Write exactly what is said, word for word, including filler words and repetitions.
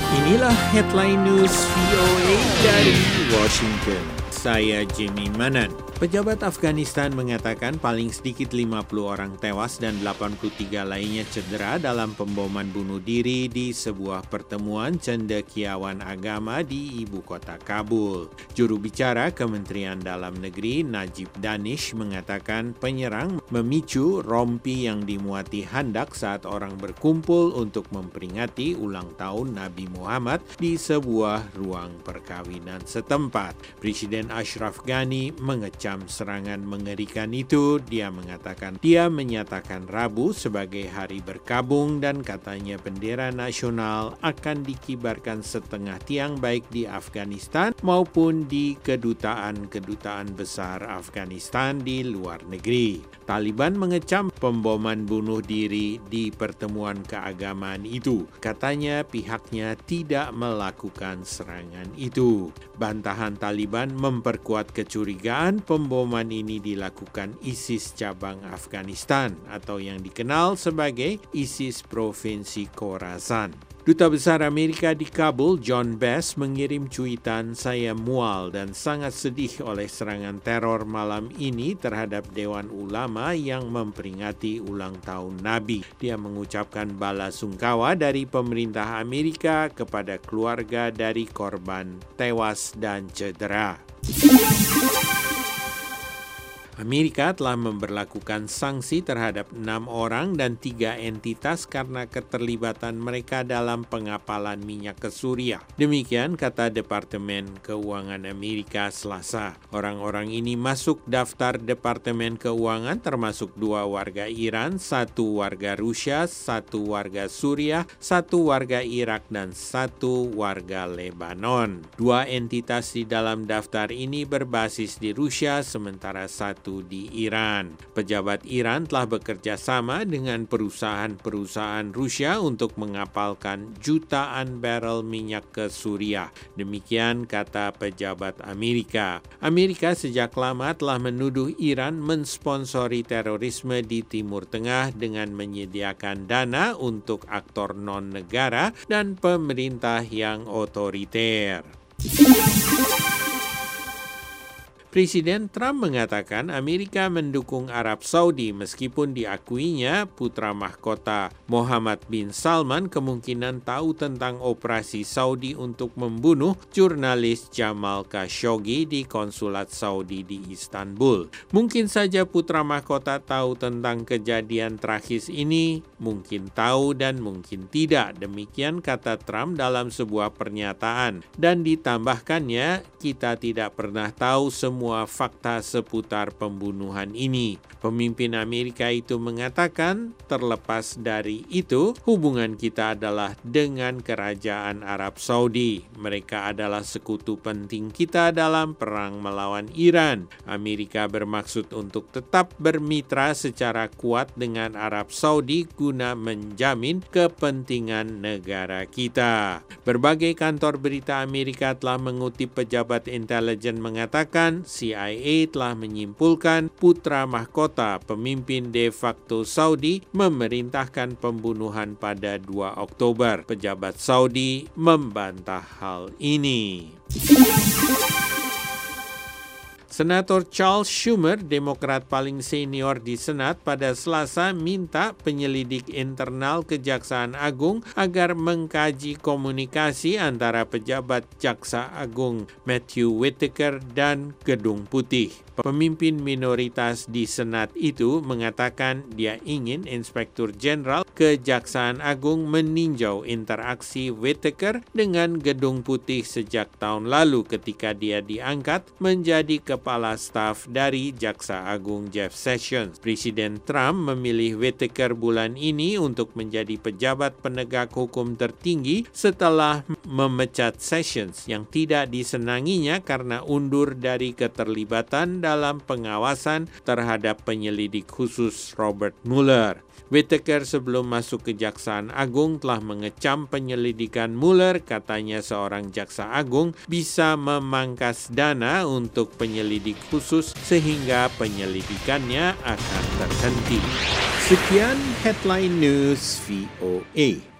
Inilah headline news V O A dari Washington. Saya Jimmy Manan. Pejabat Afghanistan mengatakan paling sedikit lima puluh orang tewas dan delapan puluh tiga lainnya cedera dalam pemboman bunuh diri di sebuah pertemuan cendekiawan agama di ibu kota Kabul. Juru bicara Kementerian Dalam Negeri Najib Danish mengatakan penyerang memicu rompi yang dimuati handak saat orang berkumpul untuk memperingati ulang tahun Nabi Muhammad di sebuah ruang perkawinan setempat. Presiden Ashraf Ghani mengecam serangan mengerikan itu. Dia mengatakan dia menyatakan Rabu sebagai hari berkabung dan katanya bendera nasional akan dikibarkan setengah tiang baik di Afghanistan maupun di kedutaan-kedutaan besar Afghanistan di luar negeri. Taliban mengecam pemboman bunuh diri di pertemuan keagamaan itu. Katanya pihaknya tidak melakukan serangan itu. Bantahan Taliban memperkuat kecurigaan pemboman ini dilakukan ISIS cabang Afghanistan atau yang dikenal sebagai ISIS Provinsi Khorasan. Duta Besar Amerika di Kabul, John Bass, mengirim cuitan, "Saya mual dan sangat sedih oleh serangan teror malam ini terhadap Dewan Ulama yang memperingati ulang tahun Nabi." Dia mengucapkan bala sungkawa dari pemerintah Amerika kepada keluarga dari korban tewas dan cedera. Amerika telah memberlakukan sanksi terhadap enam orang dan tiga entitas karena keterlibatan mereka dalam pengapalan minyak ke Suriah. Demikian kata Departemen Keuangan Amerika Selasa. Orang-orang ini masuk daftar Departemen Keuangan termasuk dua warga Iran, satu warga Rusia, satu warga Suriah, satu warga Irak, dan satu warga Lebanon. Dua entitas di dalam daftar ini berbasis di Rusia, sementara satu di Iran. Pejabat Iran telah bekerja sama dengan perusahaan-perusahaan Rusia untuk mengapalkan jutaan barel minyak ke Suriah. Demikian kata pejabat Amerika. Amerika sejak lama telah menuduh Iran mensponsori terorisme di Timur Tengah dengan menyediakan dana untuk aktor non-negara dan pemerintah yang otoriter. Presiden Trump mengatakan Amerika mendukung Arab Saudi meskipun diakuinya putra mahkota Mohammed bin Salman kemungkinan tahu tentang operasi Saudi untuk membunuh jurnalis Jamal Khashoggi di konsulat Saudi di Istanbul. Mungkin saja putra mahkota tahu tentang kejadian tragis ini, mungkin tahu dan mungkin tidak. Demikian kata Trump dalam sebuah pernyataan. Dan ditambahkannya, kita tidak pernah tahu semua fakta seputar pembunuhan ini. Pemimpin Amerika itu mengatakan, terlepas dari itu, hubungan kita adalah dengan Kerajaan Arab Saudi. Mereka adalah sekutu penting kita dalam perang melawan Iran. Amerika bermaksud untuk tetap bermitra secara kuat dengan Arab Saudi guna menjamin kepentingan negara kita. Berbagai kantor berita Amerika telah mengutip pejabat intelijen mengatakan C I A telah menyimpulkan putra mahkota pemimpin de facto Saudi memerintahkan pembunuhan pada dua Oktober. Pejabat Saudi membantah hal ini. Senator Charles Schumer, Demokrat paling senior di Senat, pada Selasa minta penyelidik internal Kejaksaan Agung agar mengkaji komunikasi antara pejabat Jaksa Agung Matthew Whitaker dan Gedung Putih. Pemimpin minoritas di Senat itu mengatakan dia ingin Inspektur Jenderal Kejaksaan Agung meninjau interaksi Whitaker dengan Gedung Putih sejak tahun lalu ketika dia diangkat menjadi kepala staf dari Jaksa Agung Jeff Sessions. Presiden Trump memilih Whitaker bulan ini untuk menjadi pejabat penegak hukum tertinggi setelah memecat Sessions yang tidak disenanginya karena undur dari keterlibatan dalam pengawasan terhadap penyelidik khusus Robert Mueller. Whitaker sebelum masuk Kejaksaan Agung telah mengecam penyelidikan Mueller. Katanya seorang jaksa agung bisa memangkas dana untuk penyelidik khusus sehingga penyelidikannya akan terhenti. Sekian Headline News V O A.